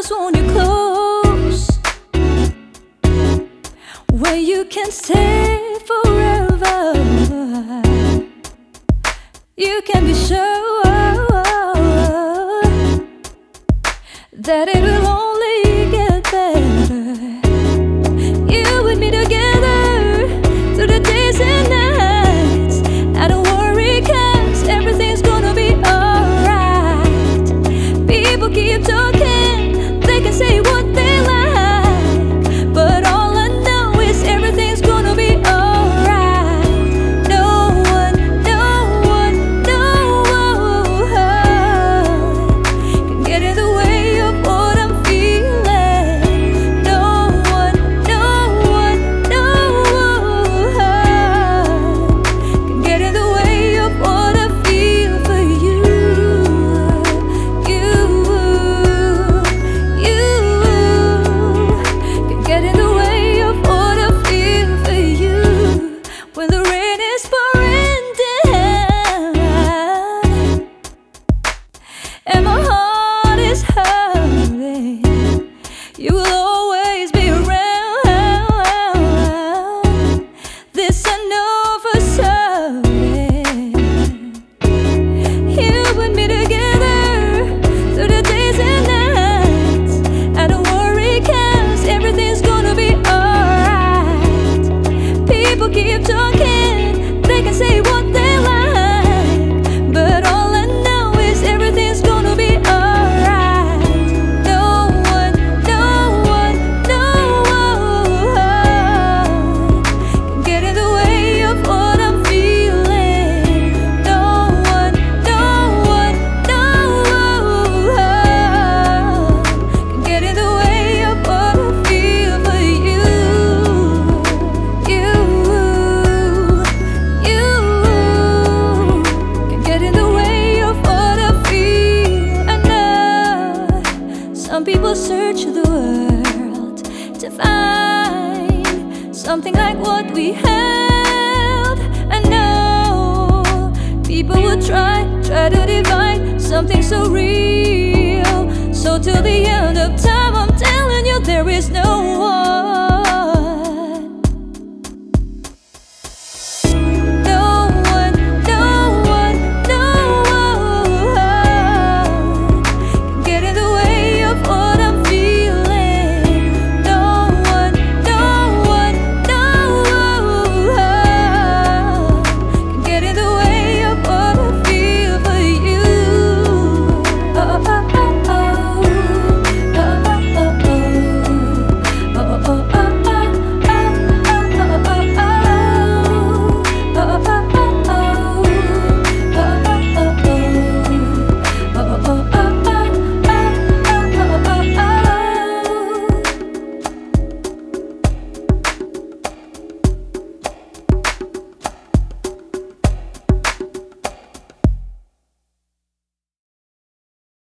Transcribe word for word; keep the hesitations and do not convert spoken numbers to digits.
just want you close, where you can stay forever. You can be sure that it will only get better. You and me together through the days and nights. I don't worry, 'cause everything's gonna be alright. People keep talking, they can say what they like, but all I know is everything's gonna be alright. No one, no one, no one can get in the way of what I'm feeling. No one, no one, no one can get in the way of what I feel for you. You, you can get in the way of what I feel for you. When the rain is pouring down and my heart is hurting, you will always be around. This I know for certain. You and me together through the days and nights. I don't worry, 'cause everything's gonna be alright. People keep talking, they can say what they like, but all I know is everything's gonna be alright. No one, no one, no one can get in the way of what I'm feeling. No one, no one, no one can get in the way of what I feel for you. You, you can get in the way of what I feel. I know some people search the world to find something like what we have. I know people would try, try to divide something so real. So till the end of time, I'm telling you, there is no one